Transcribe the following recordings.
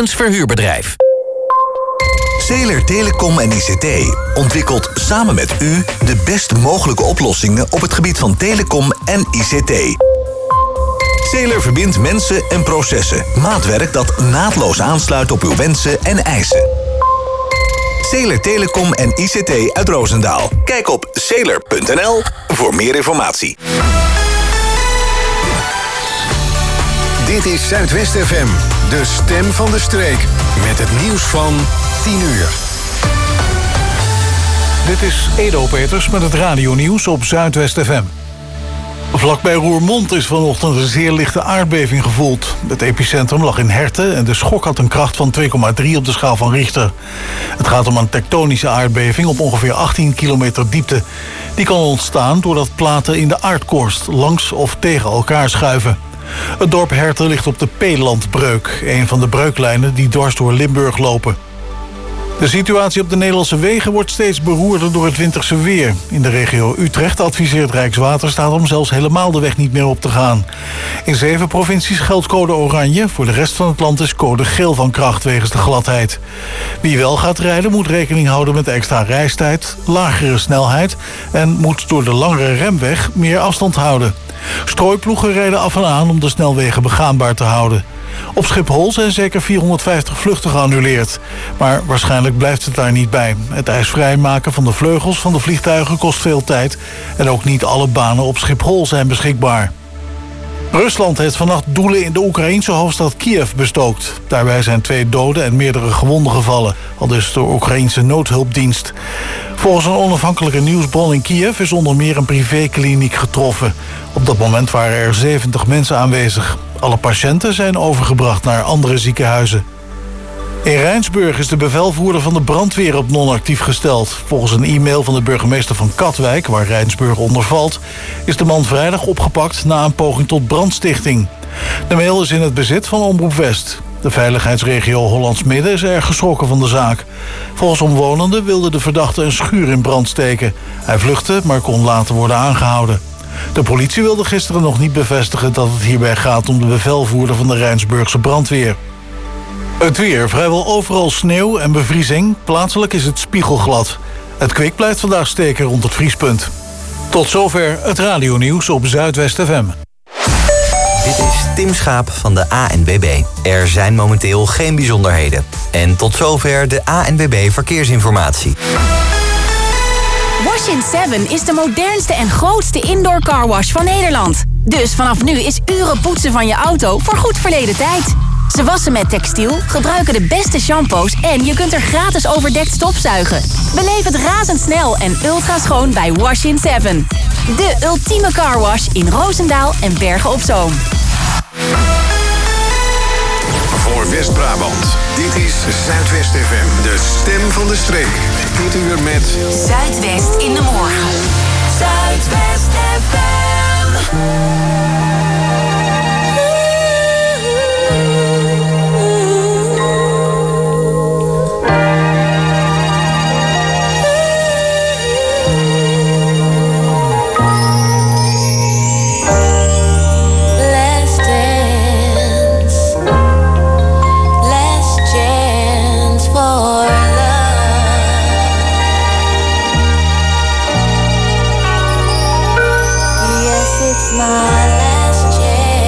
verhuurbedrijf. Zeeler Telecom en ICT ontwikkelt samen met u de best mogelijke oplossingen op het gebied van telecom en ICT. Zeeler verbindt mensen en processen. Maatwerk dat naadloos aansluit op uw wensen en eisen. Zeeler Telecom en ICT uit Roosendaal. Kijk op zeeler.nl voor meer informatie. Dit is Zuidwest FM, de stem van de streek. Met het nieuws van 10 uur. Dit is Edo Peters met het radionieuws op Zuidwest FM. Vlakbij Roermond is vanochtend een zeer lichte aardbeving gevoeld. Het epicentrum lag in Herten en de schok had een kracht van 2,3 op de schaal van Richter. Het gaat om een tektonische aardbeving op ongeveer 18 kilometer diepte. Die kan ontstaan doordat platen in de aardkorst langs of tegen elkaar schuiven. Het dorp Herten ligt op de Peelandbreuk, een van de breuklijnen die dwars door Limburg lopen. De situatie op de Nederlandse wegen wordt steeds beroerder door het winterse weer. In de regio Utrecht adviseert Rijkswaterstaat om zelfs helemaal de weg niet meer op te gaan. In 7 provincies geldt code oranje. Voor de rest van het land is code geel van kracht wegens de gladheid. Wie wel gaat rijden moet rekening houden met extra reistijd, lagere snelheid en moet door de langere remweg meer afstand houden. Strooiploegen rijden af en aan om de snelwegen begaanbaar te houden. Op Schiphol zijn zeker 450 vluchten geannuleerd. Maar waarschijnlijk blijft het daar niet bij. Het ijsvrij maken van de vleugels van de vliegtuigen kost veel tijd. En ook niet alle banen op Schiphol zijn beschikbaar. Rusland heeft vannacht doelen in de Oekraïense hoofdstad Kiev bestookt. Daarbij zijn 2 doden en meerdere gewonden gevallen, aldus de Oekraïense noodhulpdienst. Volgens een onafhankelijke nieuwsbron in Kiev is onder meer een privékliniek getroffen. Op dat moment waren er 70 mensen aanwezig. Alle patiënten zijn overgebracht naar andere ziekenhuizen. In Rijnsburg is de bevelvoerder van de brandweer op non-actief gesteld. Volgens een e-mail van de burgemeester van Katwijk, waar Rijnsburg onder valt, is de man vrijdag opgepakt na een poging tot brandstichting. De mail is in het bezit van Omroep West. De veiligheidsregio Hollands Midden is erg geschrokken van de zaak. Volgens omwonenden wilde de verdachte een schuur in brand steken. Hij vluchtte, maar kon later worden aangehouden. De politie wilde gisteren nog niet bevestigen dat het hierbij gaat om de bevelvoerder van de Rijnsburgse brandweer. Het weer, vrijwel overal sneeuw en bevriezing. Plaatselijk is het spiegelglad. Het kwik blijft vandaag steken rond het vriespunt. Tot zover het radionieuws op Zuidwest FM. Dit is Tim Schaap van de ANWB. Er zijn momenteel geen bijzonderheden. En tot zover de ANWB Verkeersinformatie. Wash in 7 is de modernste en grootste indoor carwash van Nederland. Dus vanaf nu is uren poetsen van je auto voor goed verleden tijd. Ze wassen met textiel, gebruiken de beste shampoos en je kunt er gratis overdekt stofzuigen. Beleef het razendsnel en ultra schoon bij Wash in 7. De ultieme carwash in Roosendaal en Bergen op Zoom. Voor West-Brabant, dit is Zuidwest FM, de stem van de streek. Dit uur met Zuidwest in de morgen. Zuidwest FM. My last chance.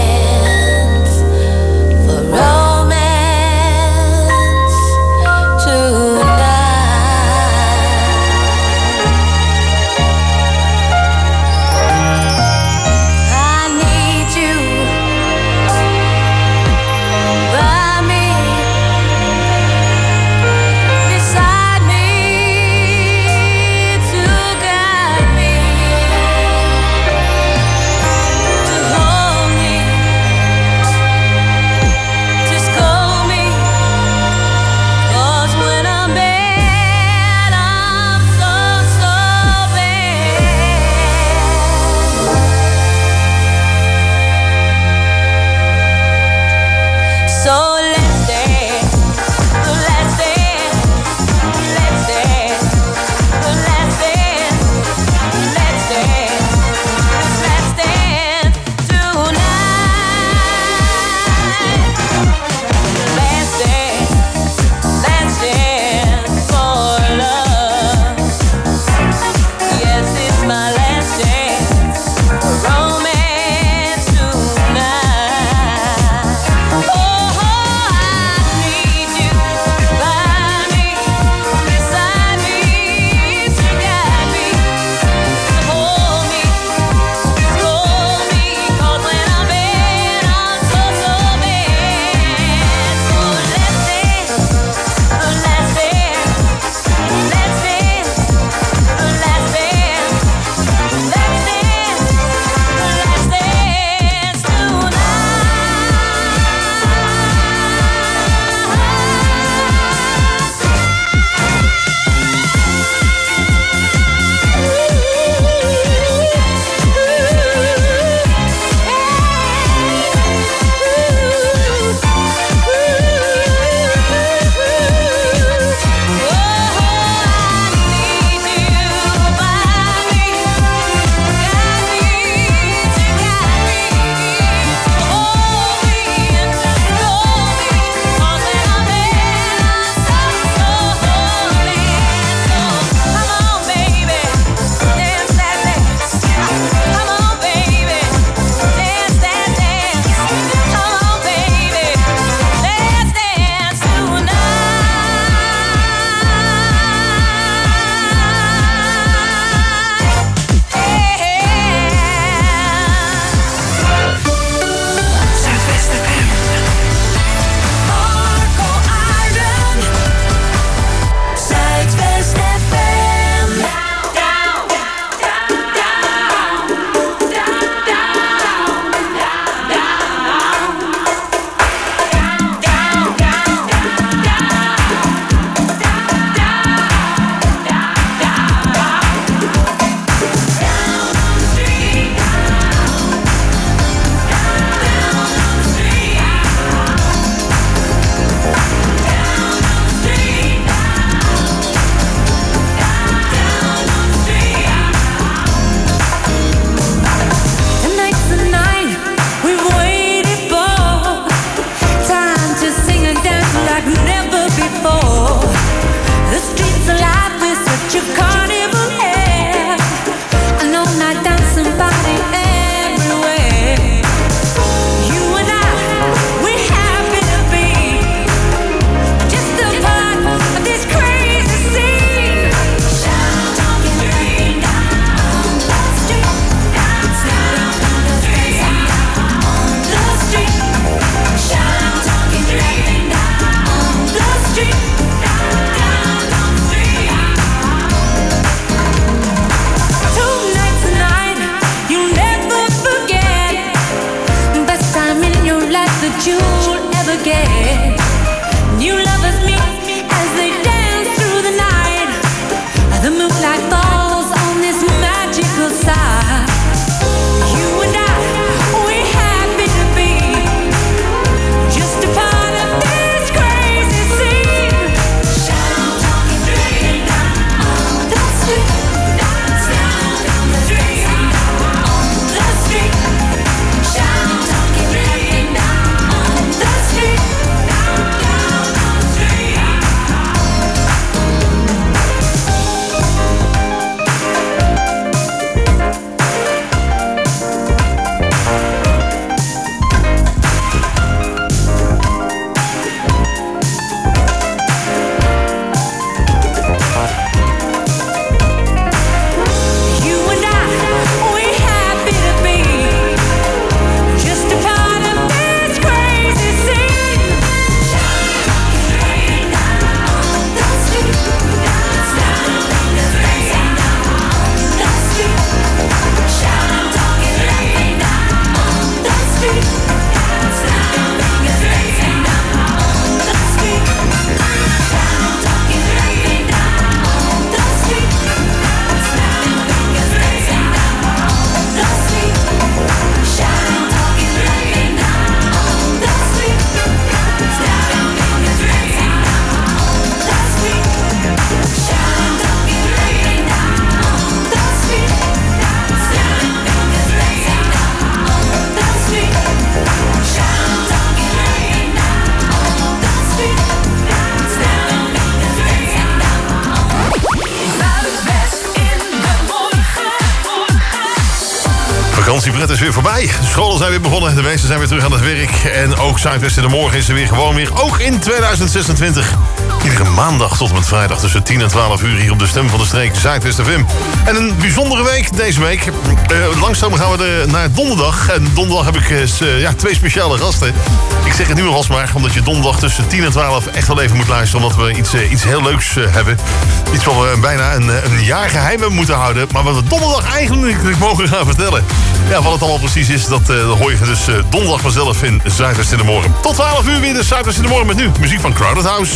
Vakantiepret is weer voorbij. De scholen zijn weer begonnen. De meesten zijn weer terug aan het werk. En ook Zuidwest in de Morgen is er weer gewoon weer. Ook in 2026. Iedere maandag tot en met vrijdag tussen 10 en 12 uur hier op de Stem van de Streek Zuidwest FM. En een bijzondere week deze week. Langzaam gaan we naar donderdag. En donderdag heb ik twee speciale gasten. Ik zeg het nu alvast maar, omdat je donderdag tussen 10 en 12 echt wel even moet luisteren. Omdat we iets heel leuks hebben. Iets wat we bijna een jaar geheim hebben moeten houden. Maar wat we donderdag eigenlijk mogen gaan vertellen. Ja, wat het allemaal precies is, dat hoor je dus donderdag vanzelf in Zuidwest in de Morgen. Tot 12 uur weer de Zuidwest in de Morgen met nu muziek van Crowded House.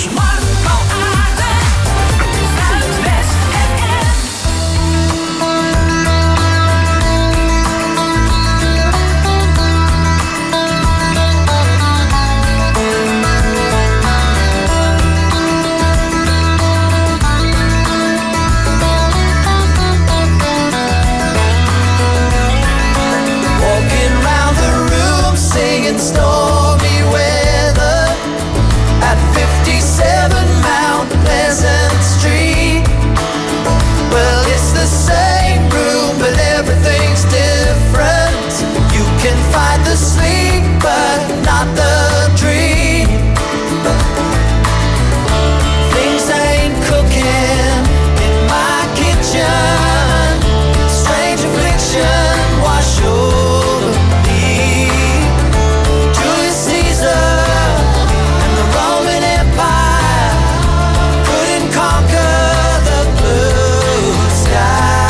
Stormy weather at 57 Mount Pleasant Street. Well, it's the same room, but everything's different. You can fight the sleep, but not the dream. Things ain't cooking in my kitchen. Strange affliction wash over me. And the Roman Empire couldn't conquer the blue sky.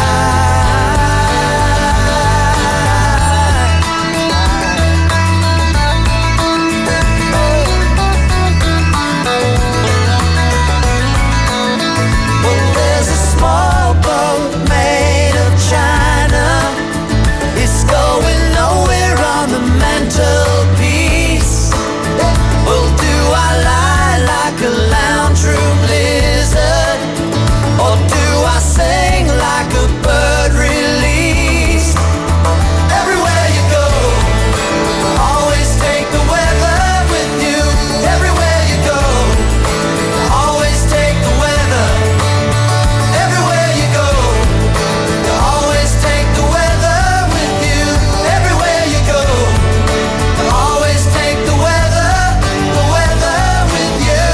Well, there's a small boat made of China. It's going nowhere on the mantelpiece. Well, do I lie like a lounge room lizard, or do I sing like a bird released? Everywhere you go, always take the weather with you. Everywhere you go, always take the weather. Everywhere you go, you always take the weather with you. Everywhere you go, you always take the weather with you.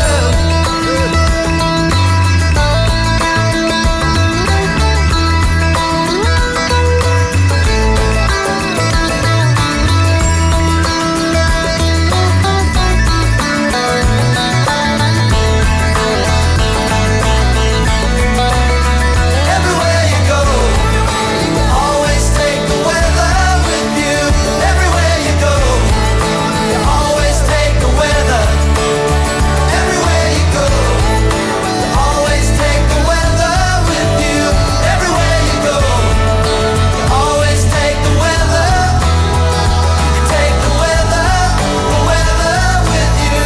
Everywhere you go, you always take the weather with you. Everywhere you go, you always take the weather. Everywhere you go, you always take the weather with you. Everywhere you go, you always take the weather. You take the weather with you.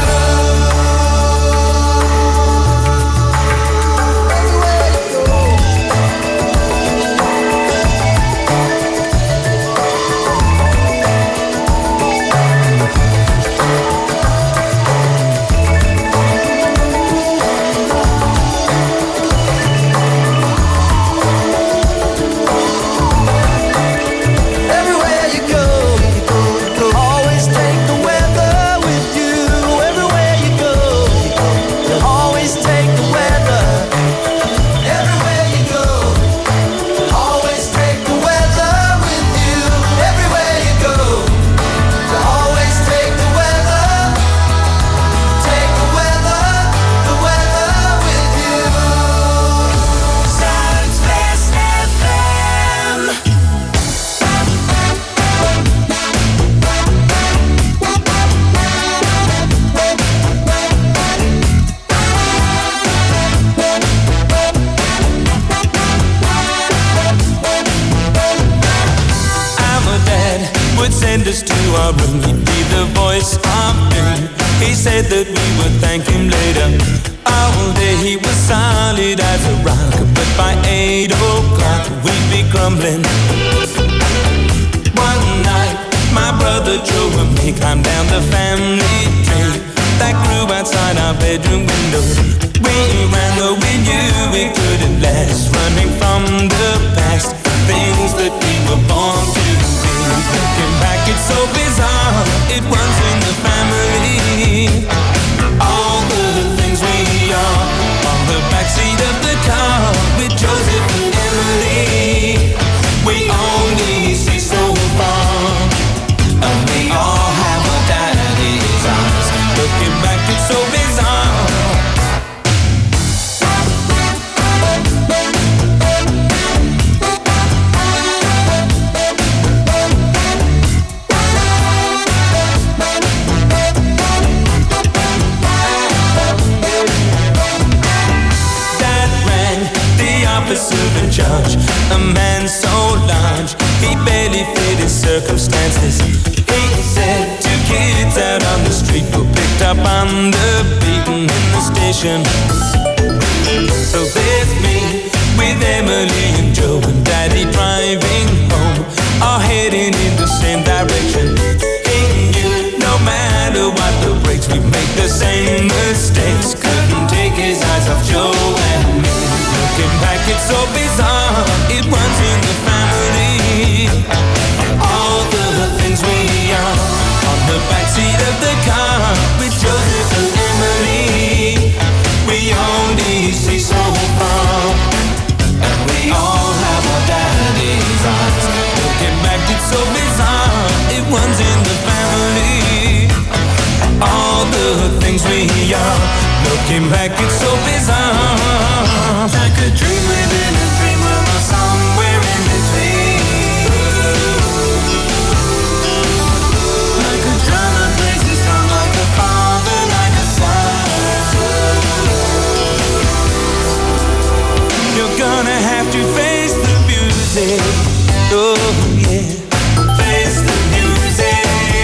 Everywhere you go, you'll always take the weather with you. Everywhere you go, you'll always take the weather. Everywhere you go, you'll always take the weather with you. Everywhere you go, you'll always take the weather. Take the weather with you. Zuidwest FM. Our dad would send us to our room. He'd be the voice of doom. He said that we would thank him later. All day he was solid as a rock, but by 8 o'clock we'd be crumbling. One night, my brother Joe and me climbed down the family tree that grew outside our bedroom window. We ran though we knew it couldn't last, running from the past, things that we were born to be. judge. A man so large, he barely fit his circumstances. He said 2 kids out on the street were picked up on the beaten in the station. So there's me with Emily and Joe and Daddy driving home, all heading in the same direction. He knew no matter what the breaks, we make the same mistakes. Couldn't take his eyes off Joe and me. Looking back, it's so bizarre. It runs in the family. All the things we are on the backseat of the car with Joseph and Emily. We only see so far, and we all have our daddy's eyes. Looking back, it's so bizarre. It runs in the family. All the things we are. Looking back, it's so bizarre. Like a dream within a dream, or somewhere in between. Like a drum that plays a song, like a father, like a son. You're gonna have to face the music. Oh yeah, face the music.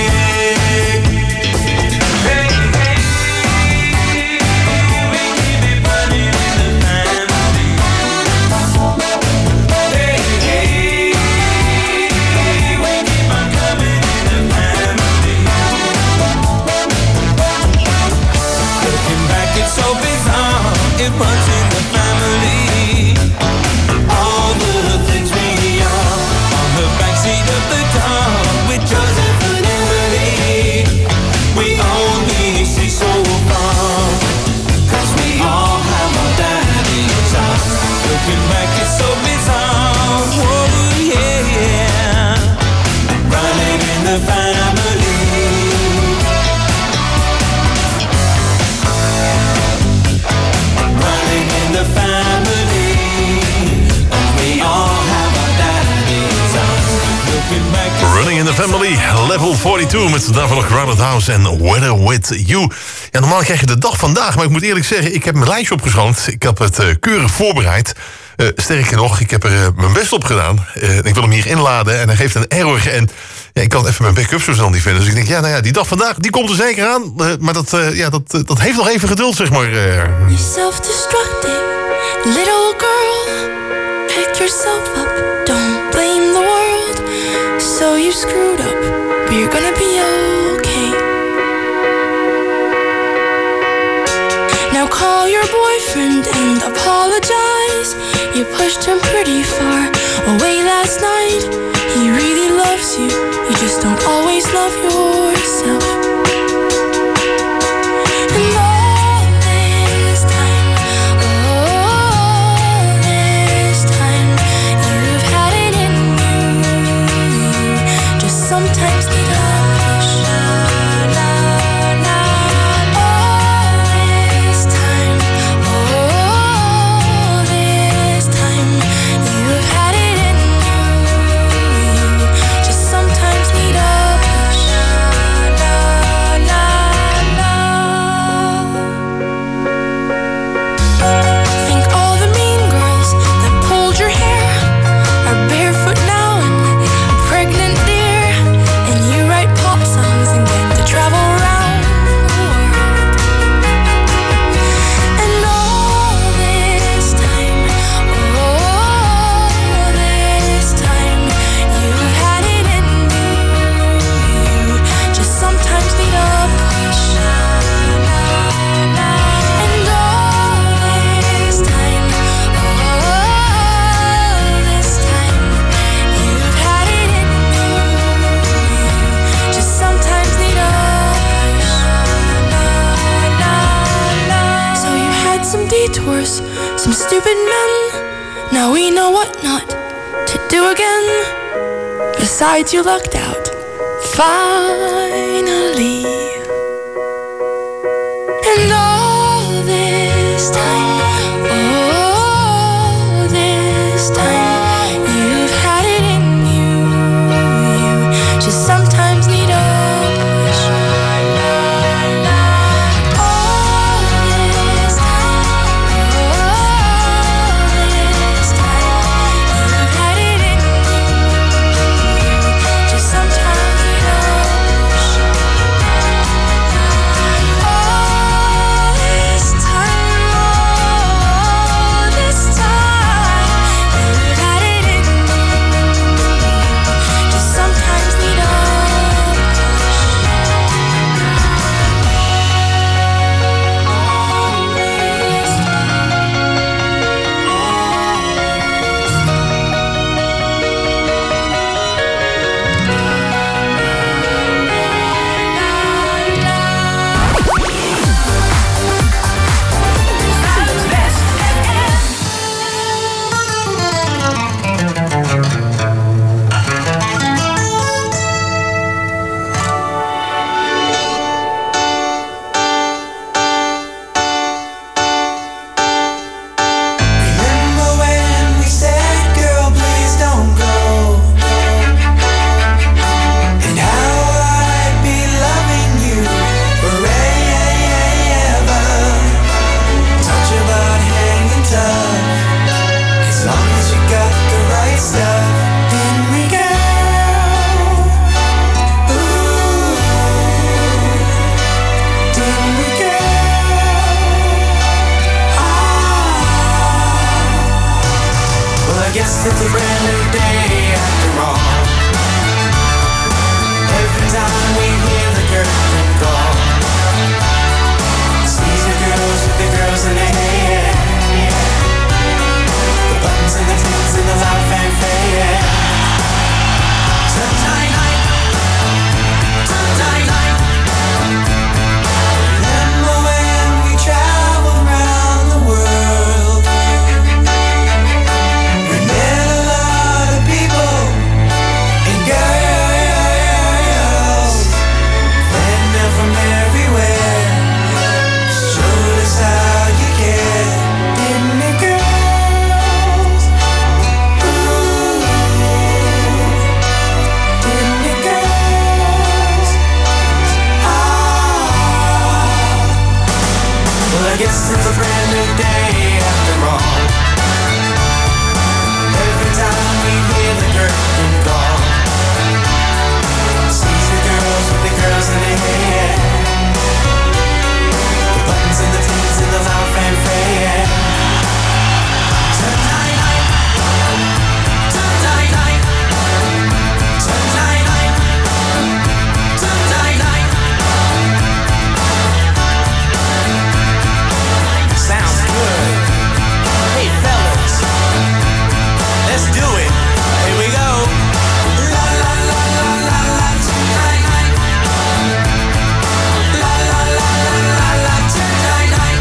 It runs in the family. All the things we are on the backseat of the car with Joseph and Emily. We only see so far, 'cause we all have our daddy's eyes. Looking back, it's so bizarre. Oh yeah, running in the family. The family, and we all have our daddy's eyes. Looking back, Running in the Family, level 42 met daarvan Crowded House en Weather With You. Ja, normaal krijg je de dag vandaag, maar ik moet eerlijk zeggen, ik heb mijn lijstje opgeschoond. Ik heb het keurig voorbereid. Sterker nog, ik heb er mijn best op gedaan. Ik wil hem hier inladen en hij geeft een error. En ja, ik kan even mijn backup zo snel niet vinden. Dus ik denk, ja, nou ja, die dag vandaag, die komt er zeker aan. Maar dat heeft nog even geduld, zeg maar. You self-destructive little girl, pick yourself up, don't blame the world. So you screwed up, but you're gonna be okay. Now call your boyfriend and apologize. You pushed him pretty far away last night. He really loves you, you just don't always love yourself. And all this time, you've had it in you. Just sometimes need a push. detours, some stupid men. Now we know what not to do again. Besides, you lucked out, finally. And all this time, you've had it in you. You just sometimes need a push. All this time, guess it's a brand new day after all. Every time we hear the curtain call, sees the girls with the girls in their hair, the buttons and the tins and the loud fanfare. Tonight, remember when we traveled around the world? We met a lot of people and girls, and men from everywhere showed us how you care, didn't it, girls? Ooh, didn't it, girls? Well, I guess it's a brand new day after all. Every time we hear the curtain call, sees the girls with the girls in their hair, the buttons and the tins and the loud fanfare. Tonight, tonight, tonight, tonight. Sounds good. Hey fellas, let's do it. Here we go. La la la la la la tonight. La la la la la tonight.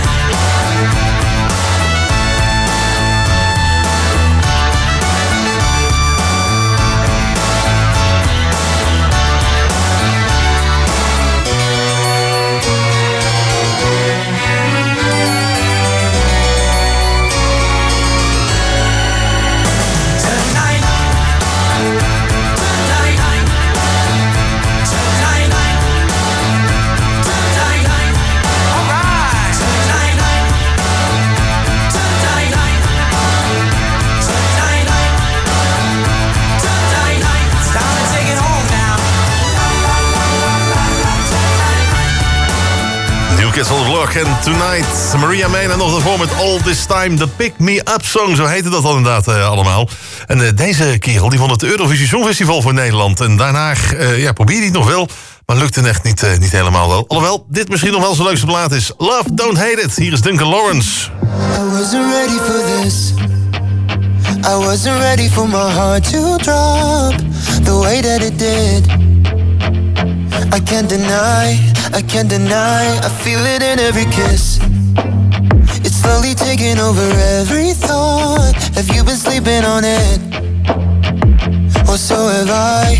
Castle Block en Tonight. Maria Main en nog daarvoor met All This Time. The Pick Me Up Song, zo heette dat dan inderdaad allemaal. En deze kerel die won het Eurovisie Songfestival voor Nederland. En daarna probeerde hij het nog wel, maar lukte echt niet helemaal wel. Alhoewel, dit misschien nog wel zijn leukste plaat is. Love, Don't Hate It. Hier is Duncan Lawrence. I wasn't ready for this. I wasn't ready for my heart to drop the way that it did. I can't deny, I feel it in every kiss. It's slowly taking over every thought. Have you been sleeping on it? Well, so have I.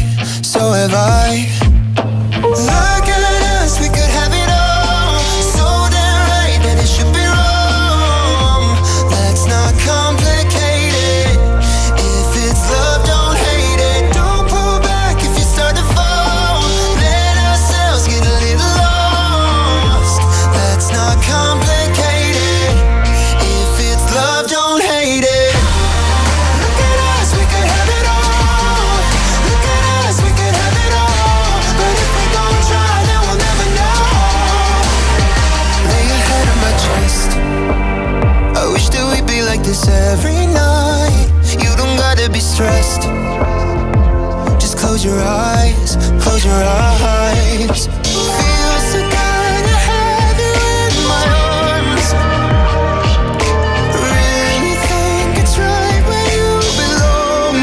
Look at us, we could have it all. So damn right that it should be wrong. Let's not complicate it. If it's love, don't hate it. Don't pull back if you start to fall. Let ourselves get a little lost. Let's not complicate it. If it's love, don't hate it. Look at us, we could have it all. Look at us, we could have it all. But if we don't try, then we'll never know. Lay your head on my chest. I wish that we'd be like this every night. You don't gotta be stressed. Just close your eyes, close your eyes. Feels so good to have you in my arms. Really think it's right where you belong.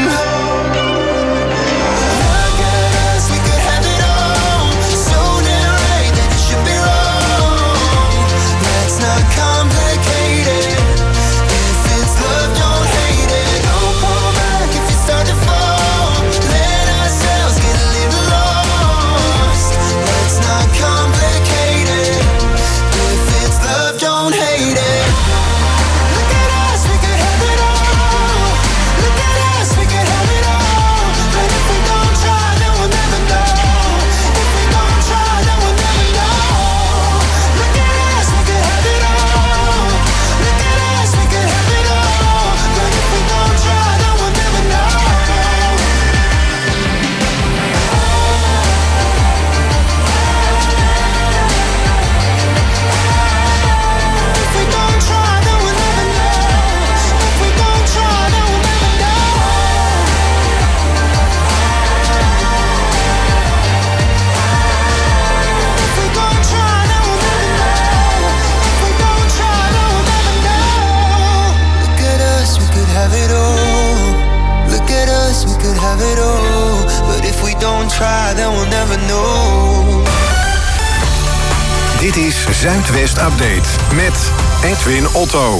Look at us, we could have it all. So damn right that it should be wrong. Let's not complicate it. If it's love, don't hate it. Don't pull back if you start to fall. Let ourselves get a little lost. Let's try, then we'll never know. Dit is Zuidwest Update met Edwin Otto.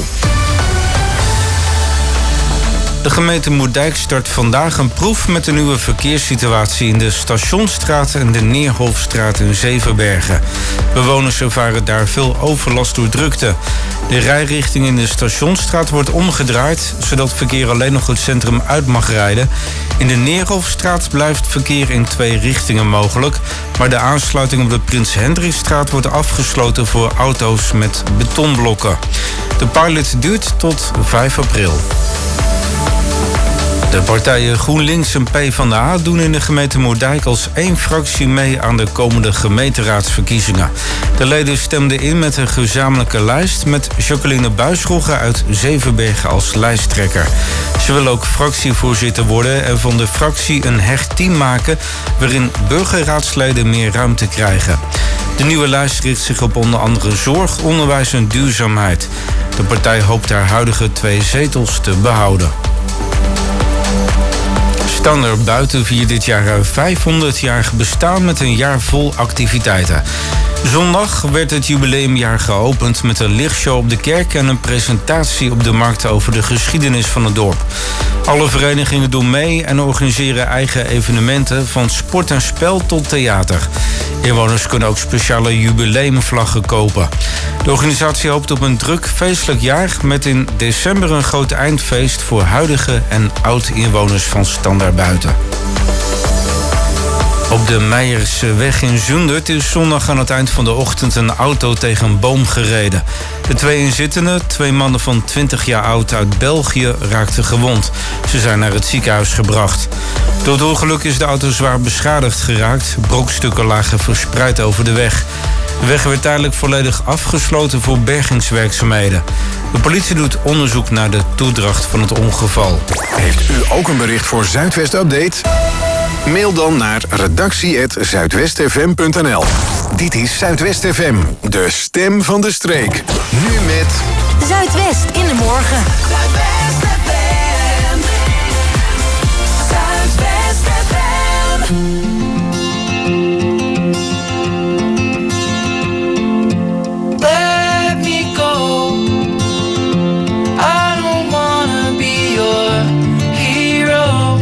De gemeente Moerdijk start vandaag een proef met de nieuwe verkeerssituatie in de Stationsstraat en de Neerhofstraat in Zevenbergen. Bewoners ervaren daar veel overlast door drukte. De rijrichting in de Stationsstraat wordt omgedraaid, zodat verkeer alleen nog het centrum uit mag rijden. In de Neerhofstraat blijft verkeer in 2 richtingen mogelijk, maar de aansluiting op de Prins Hendrikstraat wordt afgesloten voor auto's met betonblokken. De pilot duurt tot 5 april. De partijen GroenLinks en PvdA doen in de gemeente Moerdijk als 1 fractie mee aan de komende gemeenteraadsverkiezingen. De leden stemden in met een gezamenlijke lijst met Jacqueline Buisrogge uit Zevenbergen als lijsttrekker. Ze wil ook fractievoorzitter worden en van de fractie een hecht team maken waarin burgerraadsleden meer ruimte krijgen. De nieuwe lijst richt zich op onder andere zorg, onderwijs en duurzaamheid. De partij hoopt haar huidige 2 zetels te behouden. Standaard Buiten viert dit jaar 500-jarig bestaan met een jaar vol activiteiten. Zondag werd het jubileumjaar geopend met een lichtshow op de kerk en een presentatie op de markt over de geschiedenis van het dorp. Alle verenigingen doen mee en organiseren eigen evenementen van sport en spel tot theater. Inwoners kunnen ook speciale jubileumvlaggen kopen. De organisatie hoopt op een druk feestelijk jaar met in december een groot eindfeest voor huidige en oud-inwoners van Standaard Buiten. Op de Meijersweg in Zundert is zondag aan het eind van de ochtend een auto tegen een boom gereden. De 2 inzittenden, 2 mannen van 20 jaar oud uit België, raakten gewond. Ze zijn naar het ziekenhuis gebracht. Door het ongeluk is de auto zwaar beschadigd geraakt. Brokstukken lagen verspreid over de weg. De weg werd tijdelijk volledig afgesloten voor bergingswerkzaamheden. De politie doet onderzoek naar de toedracht van het ongeval. Heeft u ook een bericht voor Zuidwest Update? Mail dan naar redactie@zuidwestfm.nl. Dit is Zuidwest FM, de stem van de streek. Nu met Zuidwest in de morgen. Zuidwest FM. Zuidwest FM. Let me go. I don't wanna be your hero.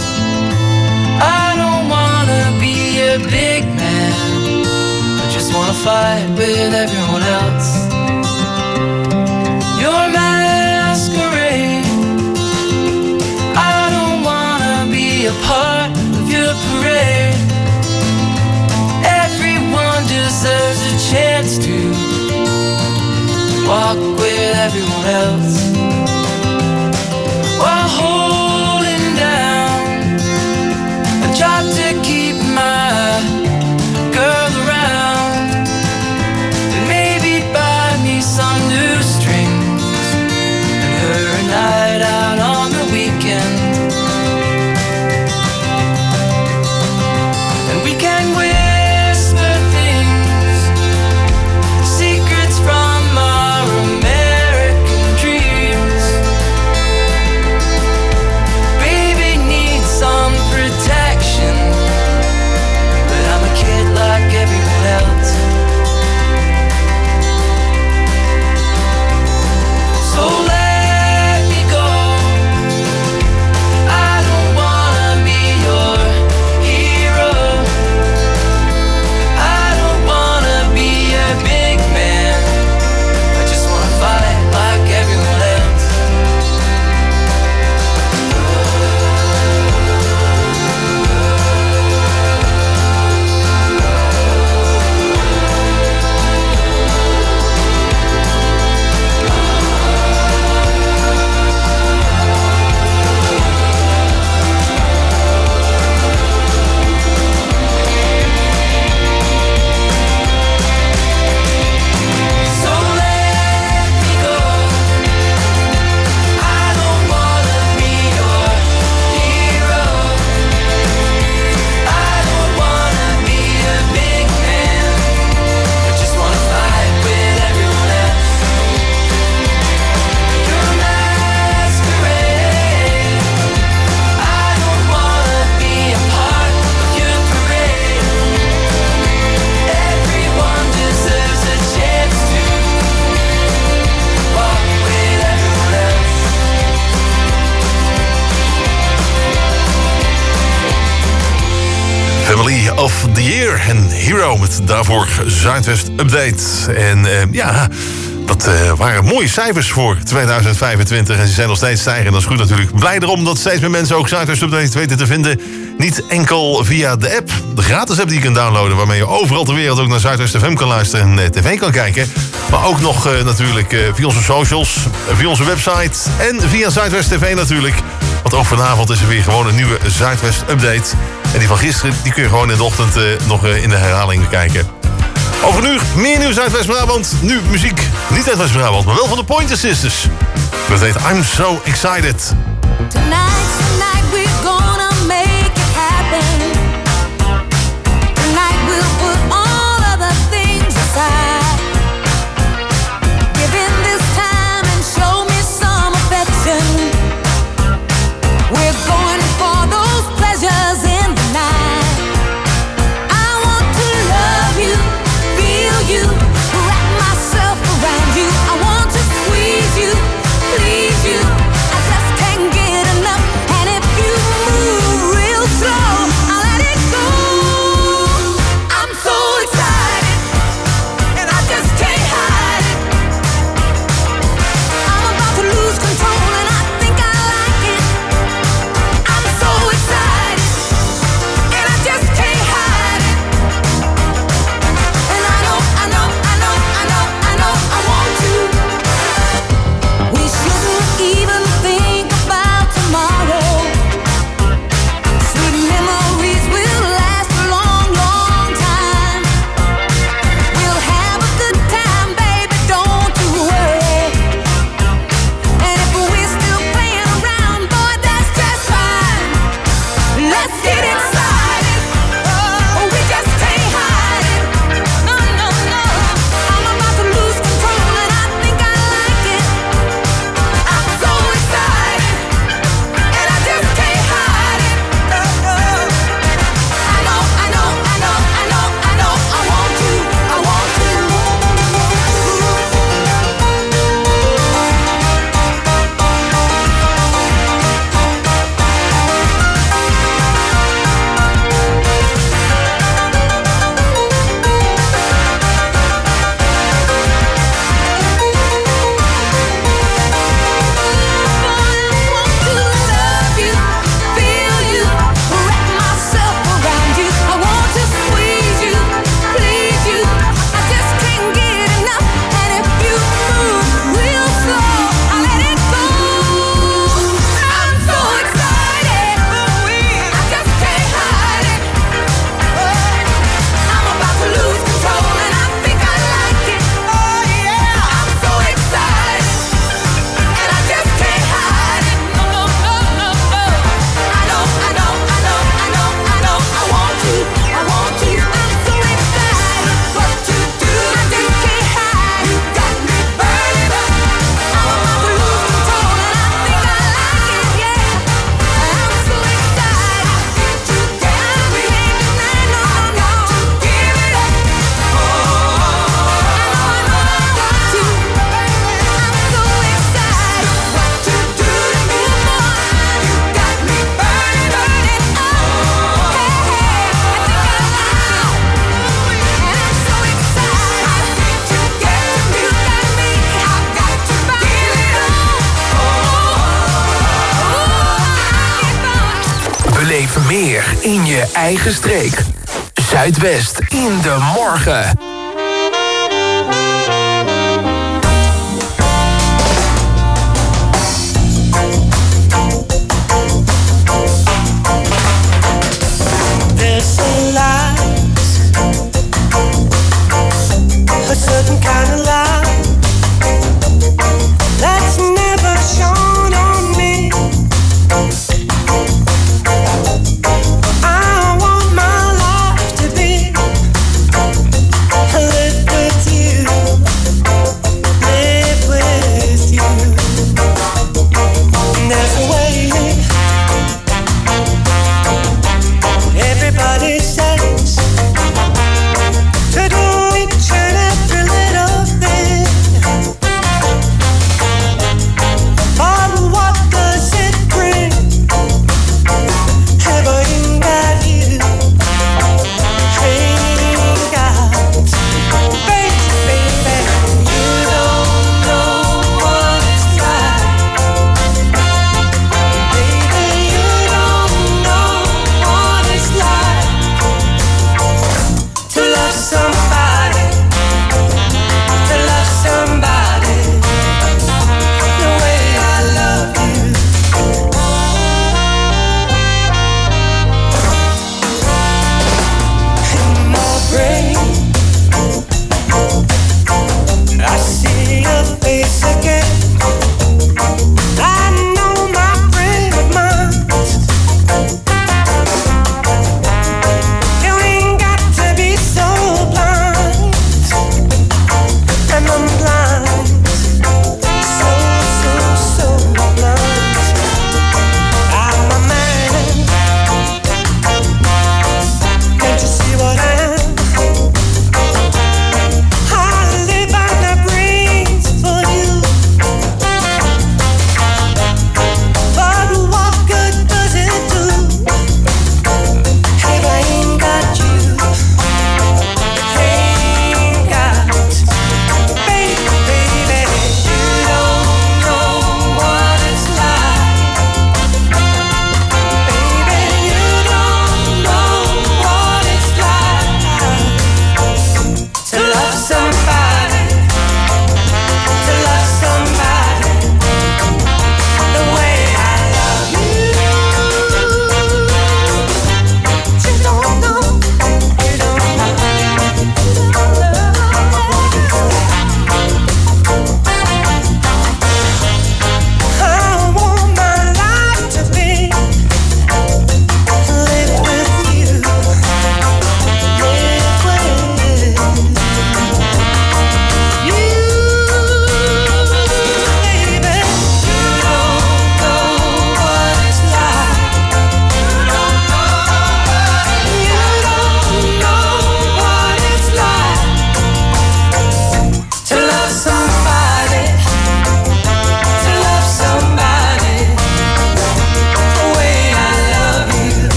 I don't wanna be a big man. I just wanna fight with everyone else. Your masquerade. I don't wanna be a part of your parade. Everyone deserves a chance to walk with everyone else while holding down a job to keep my girl around and maybe buy me some new strings and her a night out on the weekend. And we can whisper things, secrets from our American dreams. Year en Hero met daarvoor Zuidwest Update. En dat waren mooie cijfers voor 2025 en ze zijn nog steeds stijgen. En dat is goed natuurlijk. Blij erom dat steeds meer mensen ook Zuidwest Update weten te vinden. Niet enkel via de app, de gratis app die je kunt downloaden, waarmee je overal ter wereld ook naar Zuidwest FM kan luisteren en tv kan kijken. Maar ook nog natuurlijk via onze socials, via onze website en via Zuidwest TV natuurlijk. Want ook vanavond is er weer gewoon een nieuwe Zuidwest Update. En die van gisteren die kun je gewoon in de ochtend nog in de herhaling kijken. Over een uur meer nieuws uit West-Brabant. Nu muziek, niet uit West-Brabant, maar wel van de Pointer Sisters. Dat heet I'm So Excited. Tonight we're gonna make it happen. Tonight we'll put all of the things aside. Give in this time and show me some affection. We're going for those pleasures in the night. I want to love you, feel you, wrap myself around you. I want to squeeze you, please you. I just can't get enough. And if you move real slow, I'll let it go. I'm so excited, and I just can't hide it. I'm about to lose control, and I think I like it. I'm so excited, and I just can't hide it. And I know I want to. We shouldn't even think about tomorrow. Sweet memories will last a long, long time. We'll have a good time, baby, don't you worry. And if we're still playing around, boy, that's just fine. Let's get excited. Oh, we just can't hide it. No. I'm about to lose control, and I think I like it. I'm so excited, and I just can't hide it. I know I want to. Love you, feel you, wrap myself around you. I want to squeeze you, please you. I just can't get enough. And if you move real slow, I'll let it go. I'm so excited, I just can't hide it. I'm about to lose control, and I think I like it. Oh yeah, I'm so excited, and I just can't hide it. No. I want to. I'm so excited. What to do? I just can't hide. You got me burning up. I'm about to lose control, and I think I like it. Yeah, I'm so excited. You got me hanging. I know I got to give it up. I want to. I'm so excited. What to do to me, boy? You got me burning up. Beleef meer in je eigen streek. Zuidwest in de morgen. There's a light, a certain kind of light that's never shone on me. I want my life to be lived with you.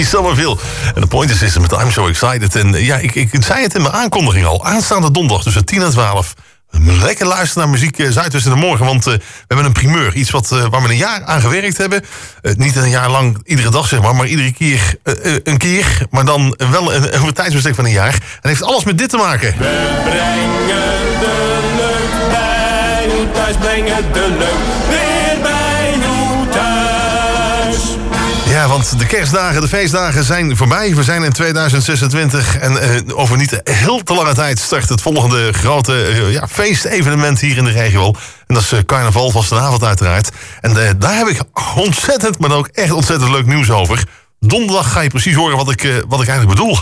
Jimmy Somerville. En de Pointer Sisters met I'm So Excited. En ja, ik zei het in mijn aankondiging al. Aanstaande donderdag tussen 10 en 12... lekker luisteren naar muziek Zuidwest in de morgen. Want we hebben een primeur. Iets waar we een jaar aan gewerkt hebben. Niet een jaar lang iedere dag zeg maar iedere keer een keer. Maar dan wel een tijdsbestek van een jaar. En heeft alles met dit te maken. We brengen de leuk bij u thuis. Brengen de leuk weer bij u thuis. Ja, want de kerstdagen, de feestdagen zijn voorbij. We zijn in 2026 en over niet heel te lange tijd start het volgende grote feestevenement hier in de regio. En dat is carnaval vastenavond uiteraard. En daar heb ik ontzettend, maar ook echt ontzettend leuk nieuws over. Donderdag ga je precies horen wat ik eigenlijk bedoel.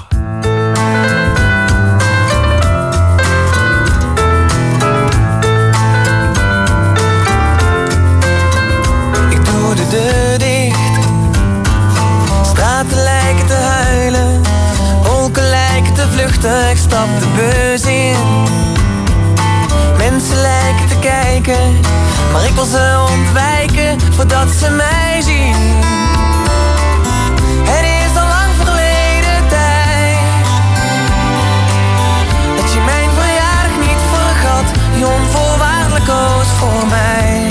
Ik doe de deur dicht. Straten lijken te huilen, wolken lijken te vluchten. Ik stap de bus in. Mensen lijken te kijken, maar ik wil ze ontwijken voordat ze mij zien. Het is al lang verleden tijd dat je mijn verjaardag niet vergat, je onvoorwaardelijk koos voor mij.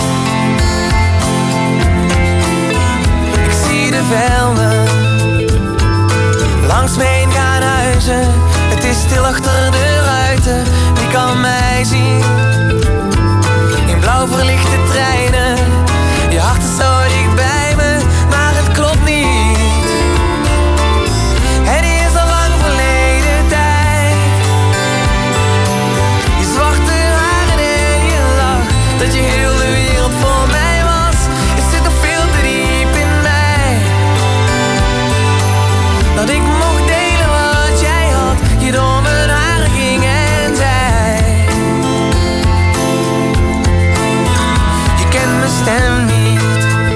Ik zie de velden langs me heen gaan huizen. Het is stil achter de ruiten, wie kan mij zien? In blauw verlichte treinen, je hart is zo dicht bij me, maar het klopt niet. Het is al lang verleden tijd. Je zwarte haren en je lach, dat je heel de wereld voor mij was. Het zit nog veel te diep in mij, dat ik mocht delen wat jij had, je door mijn haren ging en zei. Je kent mijn stem niet,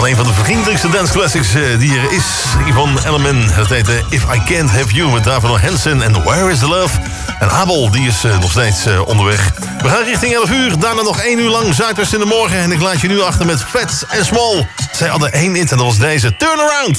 Van een van de vriendelijkste dance classics die er is. Yvonne Elliman, dat heet If I Can't Have You met Davon Hansen en Where Is The Love. En Abel, die is nog steeds onderweg. We gaan richting 11 uur, daarna nog 1 uur lang Zuidwest in de morgen. En ik laat je nu achter met Fats en Small. Zij hadden 1 hit en dat was deze, Turnaround.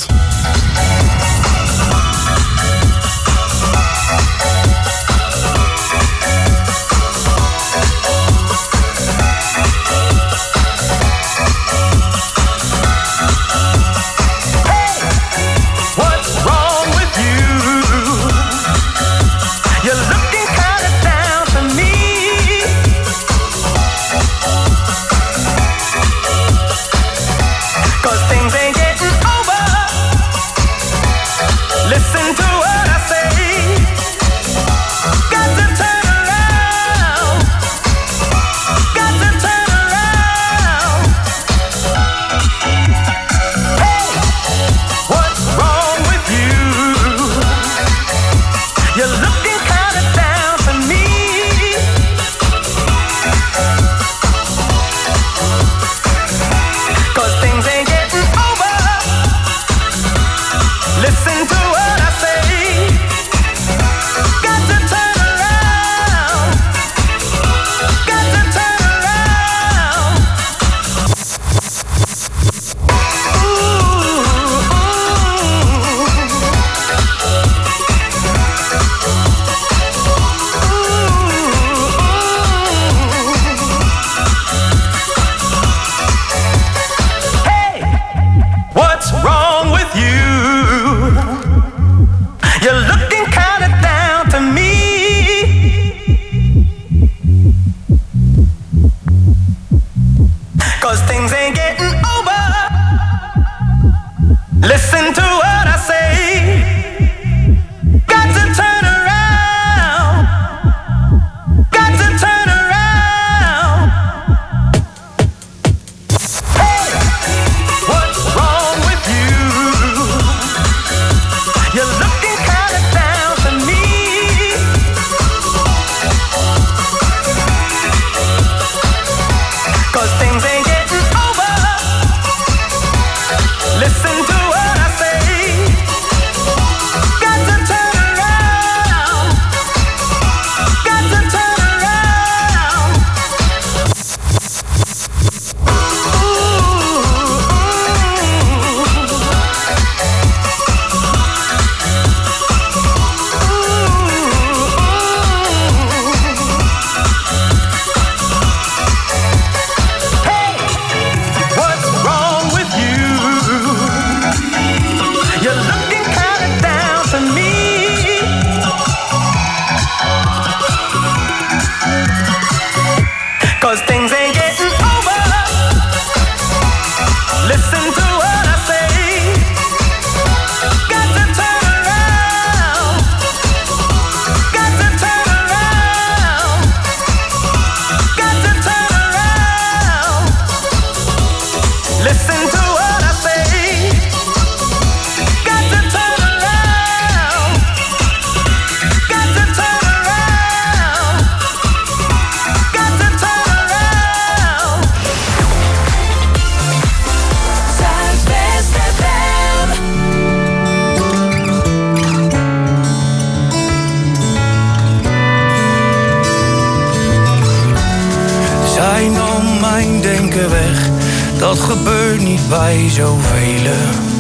Dat gebeurt niet bij zoveel.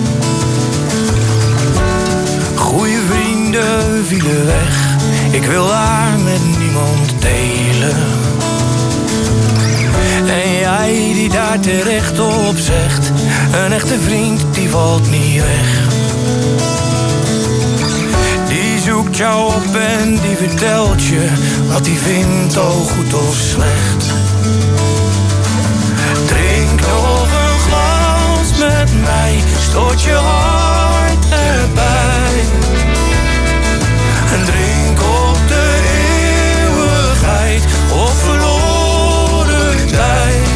Goeie vrienden vielen weg. Ik wil haar met niemand delen. En jij die daar terecht op zegt, een echte vriend die valt niet weg. Die zoekt jou op en die vertelt je wat hij vindt, al goed of slecht. Drink nog een glas met mij, stoot je hart erbij. En drink op de eeuwigheid of verloren tijd.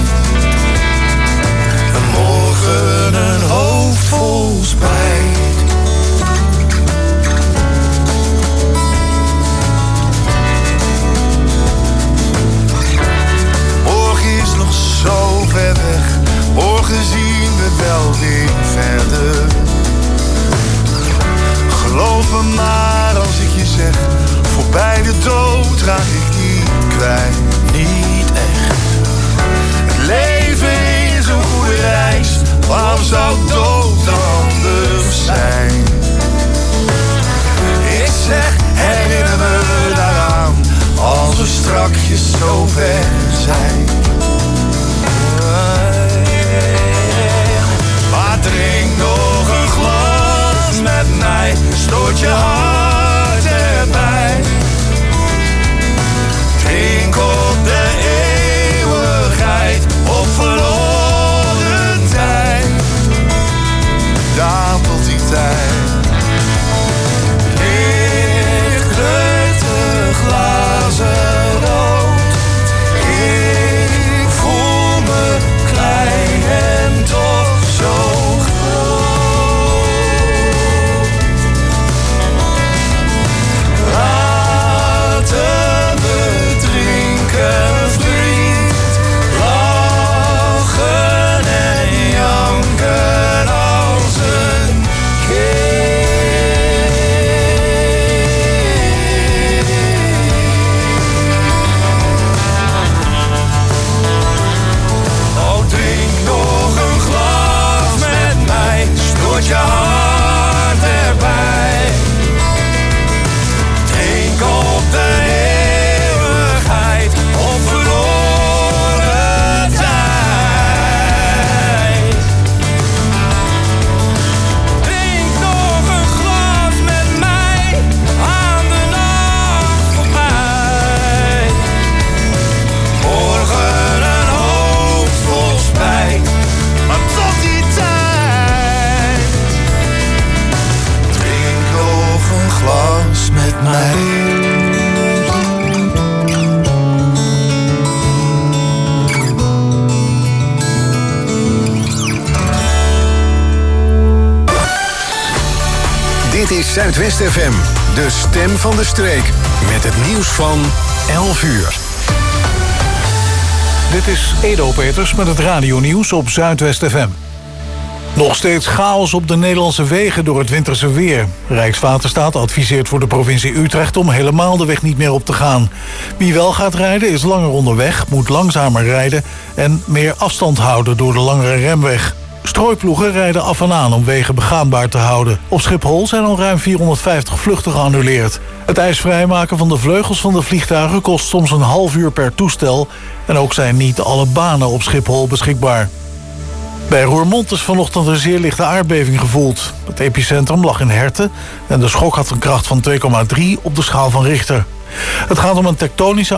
En morgen een hoofd vol spijt. Morgen is nog zo ver weg. Morgen zien we wel weer ga ik niet kwijt, niet echt. Het leven is een goede reis, waarom zou dood anders zijn? Ik zeg, herinner me daaraan, als we strakjes zo ver zijn. Maar drink nog een glas met mij, stoot je hart erbij. Drink op de eeuwigheid, op verloren tijd. Daar tot die tijd ligt het de glazen rood. Ik voel me klein en toch zo groot. Laten we drinken, vriend, lachen en janken als een oh, drink nog een glas met mij, stoot je hart erbij. Drink op de eeuwigheid, op verloren tijd. Drink nog een glas met mij, aan de nacht voorbij. Morgen een hoofd vol spijt, maar tot die tijd. Drink nog een glas met mij. Dit is Zuidwest FM, de stem van de streek. Met het nieuws van 11 uur. Dit is Edo Peters met het radionieuws op Zuidwest FM. Nog steeds chaos op de Nederlandse wegen door het winterse weer. Rijkswaterstaat adviseert voor de provincie Utrecht om helemaal de weg niet meer op te gaan. Wie wel gaat rijden is langer onderweg, moet langzamer rijden en meer afstand houden door de langere remweg. Strooiploegen rijden af en aan om wegen begaanbaar te houden. Op Schiphol zijn al ruim 450 vluchten geannuleerd. Het ijsvrijmaken van de vleugels van de vliegtuigen kost soms een half uur per toestel. En ook zijn niet alle banen op Schiphol beschikbaar. Bij Roermond is vanochtend een zeer lichte aardbeving gevoeld. Het epicentrum lag in Herten en de schok had een kracht van 2,3 op de schaal van Richter. Het gaat om een tektonische